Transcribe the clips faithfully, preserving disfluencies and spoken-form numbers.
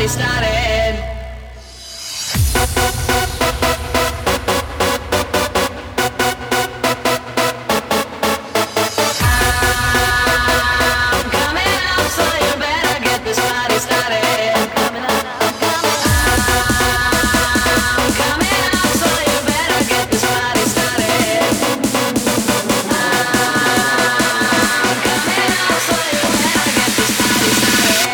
party started. I'm coming up, so you better get this party started. I'm coming up, so you better get this party started. I'm coming up, so you better get this party started.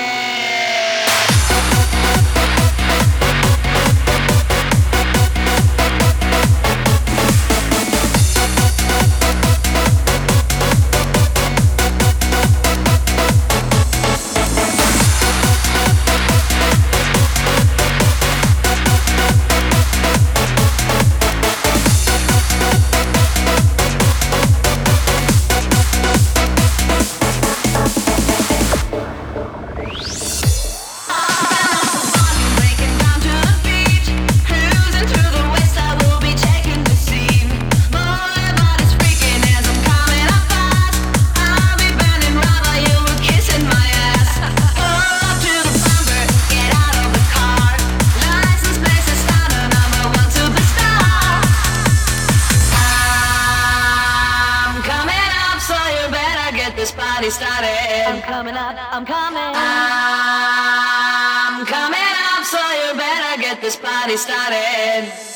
This party started. I'm coming up, I'm coming. I'm coming up, so you better get this party started.